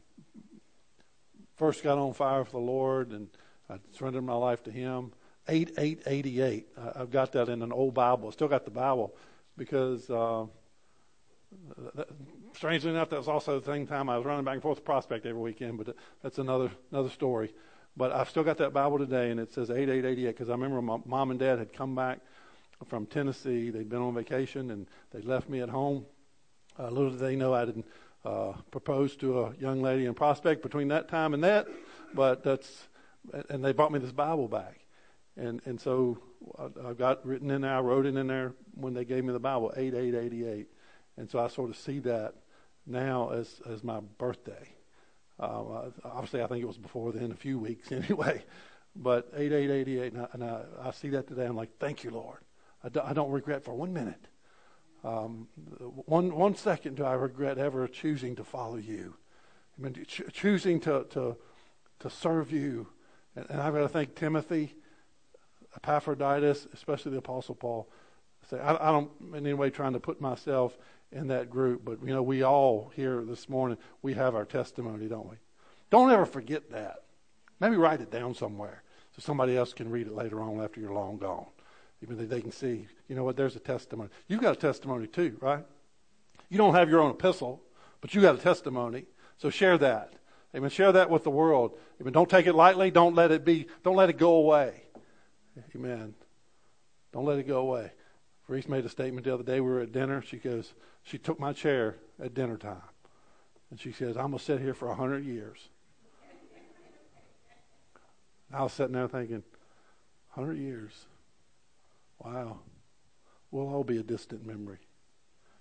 first got on fire for the Lord and I surrendered my life to Him, eight eight eighty-eight. I, I've got that in an old Bible. I still got the Bible because, uh, that, strangely enough, that was also the same time I was running back and forth to Prospect every weekend, but that's another another story. But I've still got that Bible today, and it says eight eight eighty-eight because I remember my mom and dad had come back from Tennessee. They'd been on vacation, and they left me at home. Uh, little did they know I had uh, proposed to a young lady in Prospect between that time and that. But that's, and they brought me this Bible back, and and so I, I got written in there. I wrote it in there when they gave me the Bible, eight eight eighty-eight, and so I sort of see that now as as my birthday. Uh, obviously, I think it was before then, a few weeks anyway. But eight eight eighty-eight, and, I, and I, I see that today. I'm like, thank you, Lord. I, do, I don't regret for one minute. Um, one one second do I regret ever choosing to follow you. I mean, ch- choosing to, to to serve you. And, and I've got to thank Timothy, Epaphroditus, especially the Apostle Paul. Say, I, I don't in any way trying to put myself in that group, but you know, we all here this morning, we have our testimony, don't we? Don't ever forget that. Maybe write it down somewhere so somebody else can read it later on after you're long gone. Even they can see, you know what, there's a testimony. You've got a testimony too, right? You don't have your own epistle, but you got a testimony. So share that. Amen. Share that with the world. Amen. Don't take it lightly. Don't let it be, don't let it go away. Amen. Don't let it go away. Reese made a statement the other day. We were at dinner. She goes, she took my chair at dinner time. And she says, I'm going to sit here for a hundred years. I was sitting there thinking, hundred years. Wow. We'll all be a distant memory.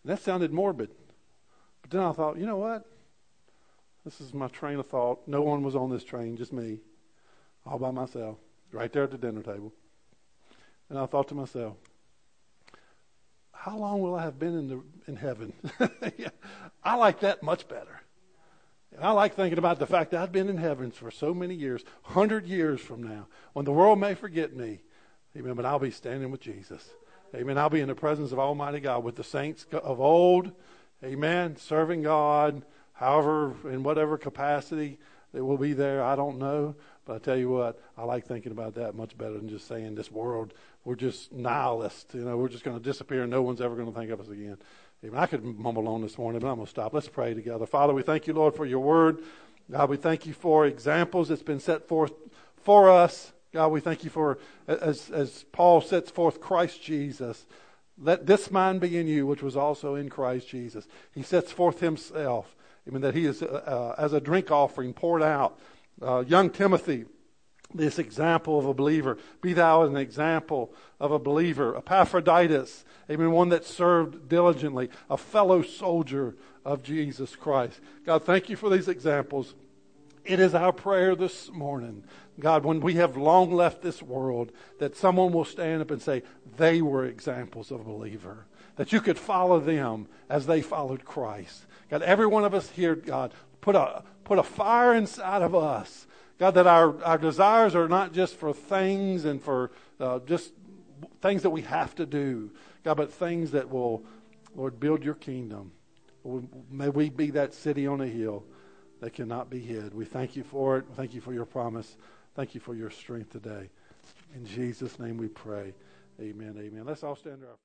And that sounded morbid. But then I thought, you know what? This is my train of thought. No one was on this train, just me, all by myself, right there at the dinner table. And I thought to myself, how long will I have been in the in heaven? Yeah, I like that much better. And I like thinking about the fact that I've been in heaven for so many years, hundred years from now, when the world may forget me. Amen. But I'll be standing with Jesus. Amen. I'll be in the presence of Almighty God with the saints of old. Amen. Serving God, however, in whatever capacity that will be there, I don't know. But I tell you what, I like thinking about that much better than just saying this world, we're just nihilists. You know, we're just going to disappear and no one's ever going to think of us again. Amen. I could mumble on this morning, but I'm going to stop. Let's pray together. Father, we thank you, Lord, for your word. God, we thank you for examples that's been set forth for us. God, we thank you for, as, as Paul sets forth Christ Jesus, let this mind be in you, which was also in Christ Jesus. He sets forth himself, I mean, that he is, uh, as a drink offering, poured out. Uh, young Timothy, this example of a believer. Be thou an example of a believer. Epaphroditus, amen, one that served diligently. A fellow soldier of Jesus Christ. God, thank you for these examples. It is our prayer this morning, God, when we have long left this world, that someone will stand up and say, they were examples of a believer. That you could follow them as they followed Christ. God, every one of us here, God, put a put a fire inside of us. God, that our, our desires are not just for things and for uh, just things that we have to do. God, but things that will, Lord, build your kingdom. May we be that city on a hill that cannot be hid. We thank you for it. Thank you for your promise. Thank you for your strength today. In Jesus' name we pray. Amen, amen. Let's all stand up.